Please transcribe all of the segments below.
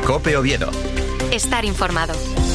COPE Oviedo. Estar informado.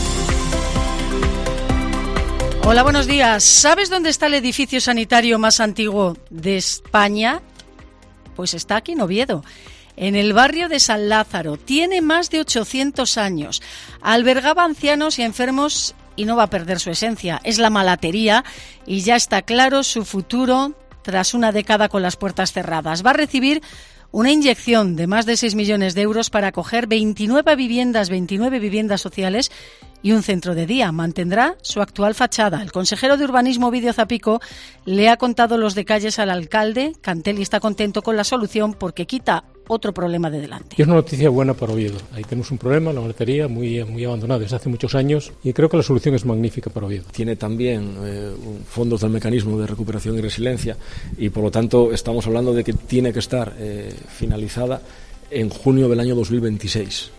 Hola, buenos días. ¿Sabes dónde está el edificio sanitario más antiguo de España? Pues está aquí en Oviedo, en el barrio de San Lázaro. Tiene más de 800 años. Albergaba ancianos y enfermos y no va a perder su esencia. Es la malatería y ya está claro su futuro tras una década con las puertas cerradas. Va a recibir una inyección de más de 6 millones de euros para acoger 29 viviendas sociales y un centro de día. Mantendrá su actual fachada. El consejero de Urbanismo, Ovidio Zapico, le ha contado los detalles al alcalde. Cantelli está contento con la solución porque quita otro problema de delante. Y es una noticia buena para Oviedo. Ahí tenemos un problema, la malatería, muy abandonada desde hace muchos años, y creo que la solución es magnífica para Oviedo. Tiene también fondos del mecanismo de recuperación y resiliencia, y por lo tanto estamos hablando de que tiene que estar finalizada en junio del año 2026.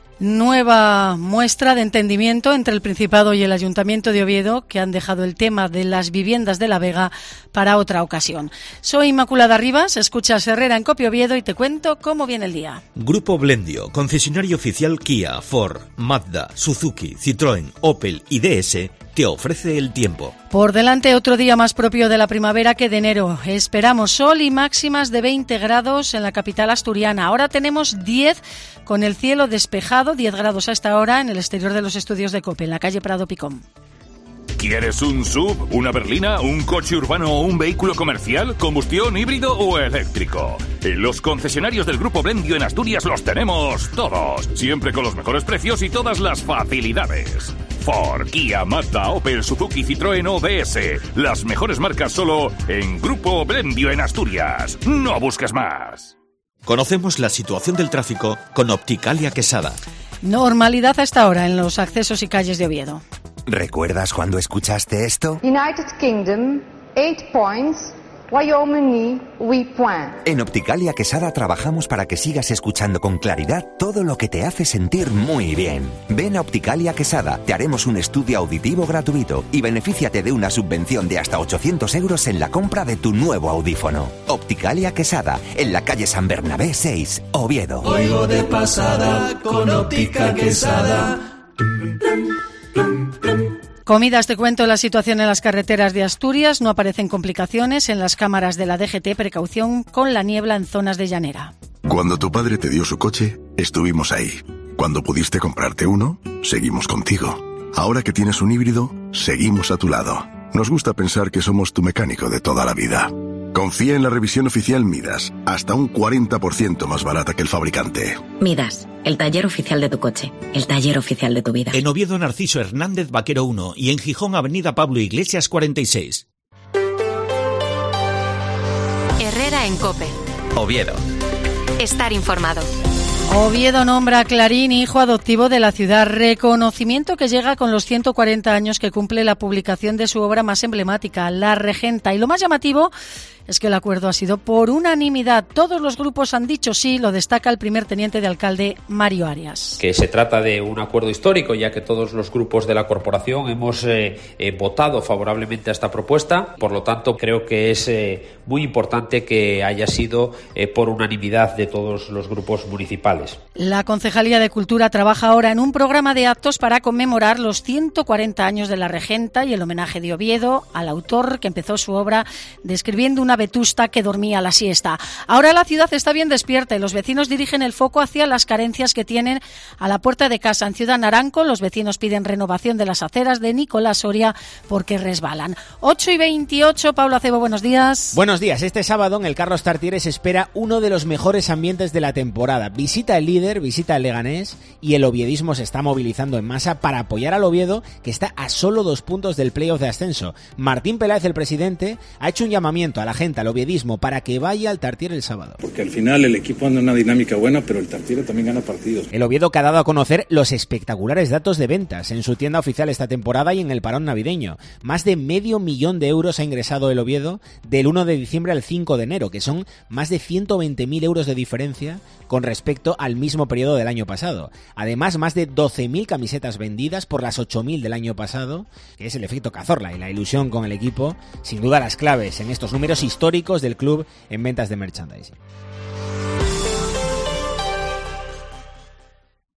Nueva muestra de entendimiento entre el Principado y el Ayuntamiento de Oviedo, que han dejado el tema de las viviendas de la Vega para otra ocasión. Soy Inmaculada Rivas, escuchas Herrera en COPE Oviedo y te cuento cómo viene el día. Grupo Blendio, concesionario oficial Kia, Ford, Mazda, Suzuki, Citroën, Opel y DS, te ofrece el tiempo. Por delante otro día más propio de la primavera que de enero. Esperamos sol y máximas de 20 grados en la capital asturiana. Ahora tenemos 10 con el cielo despejado, 10 grados a esta hora en el exterior de los estudios de COPE, en la calle Prado Picón. ¿Quieres un SUV, una berlina, un coche urbano o un vehículo comercial, combustión, híbrido o eléctrico? En los concesionarios del Grupo Blendio en Asturias los tenemos todos, siempre con los mejores precios y todas las facilidades. Ford, Kia, Mazda, Opel, Suzuki, Citroën o DS. Las mejores marcas solo en Grupo Blendio en Asturias. No busques más. Conocemos la situación del tráfico con Opticalia Quesada. Normalidad a esta hora en los accesos y calles de Oviedo. ¿Recuerdas cuando escuchaste esto? United Kingdom, 8 points. Wyoming, 8 points. En Opticalia Quesada trabajamos para que sigas escuchando con claridad todo lo que te hace sentir muy bien. Ven a Opticalia Quesada, te haremos un estudio auditivo gratuito y benefíciate de una subvención de hasta 800 euros en la compra de tu nuevo audífono. Opticalia Quesada, en la calle San Bernabé 6, Oviedo. Oigo de pasada con Óptica Quesada. Comidas, te cuento la situación en las carreteras de Asturias. No aparecen complicaciones en las cámaras de la DGT. Precaución con la niebla en zonas de llanera. Cuando tu padre te dio su coche, estuvimos ahí. Cuando pudiste comprarte uno, seguimos contigo. Ahora que tienes un híbrido, seguimos a tu lado. Nos gusta pensar que somos tu mecánico de toda la vida. Confía en la revisión oficial Midas, hasta un 40% más barata que el fabricante. Midas, el taller oficial de tu coche, el taller oficial de tu vida. En Oviedo, Narciso Hernández Vaquero 1 y en Gijón, Avenida Pablo Iglesias 46. Herrera en COPE. Oviedo. Estar informado. Oviedo nombra a Clarín hijo adoptivo de la ciudad. Reconocimiento que llega con los 140 años que cumple la publicación de su obra más emblemática, La Regenta. Y lo más llamativo es que el acuerdo ha sido por unanimidad. Todos los grupos han dicho sí, lo destaca el primer teniente de alcalde, Mario Arias. Que se trata de un acuerdo histórico, ya que todos los grupos de la corporación hemos votado favorablemente a esta propuesta. Por lo tanto, creo que es muy importante que haya sido por unanimidad de todos los grupos municipales. La Concejalía de Cultura trabaja ahora en un programa de actos para conmemorar los 140 años de La Regenta y el homenaje de Oviedo al autor que empezó su obra describiendo una vetusta que dormía la siesta. Ahora la ciudad está bien despierta y los vecinos dirigen el foco hacia las carencias que tienen a la puerta de casa. En Ciudad Naranco los vecinos piden renovación de las aceras de Nicolás Soria porque resbalan. 8:28, Pablo Acebo, buenos días. Buenos días. Este sábado en el Carlos Tartiere se espera uno de los mejores ambientes de la temporada. Visita el líder, visita el Leganés y el oviedismo se está movilizando en masa para apoyar al Oviedo, que está a solo 2 puntos del playoff de ascenso. Martín Peláez, el presidente, ha hecho un llamamiento a la gente, al oviedismo, para que vaya al Tartiere el sábado. Porque al final el equipo anda en una dinámica buena, pero el Tartiere también gana partidos. El Oviedo que ha dado a conocer los espectaculares datos de ventas en su tienda oficial esta temporada y en el parón navideño. Más de $500,000 ha ingresado el Oviedo del 1 de diciembre al 5 de enero, que son más de 120.000 euros de diferencia con respecto al mismo periodo del año pasado. Además, más de 12.000 camisetas vendidas por las 8.000 del año pasado, que es el efecto Cazorla y la ilusión con el equipo, sin duda las claves en estos números históricos del club en ventas de merchandising.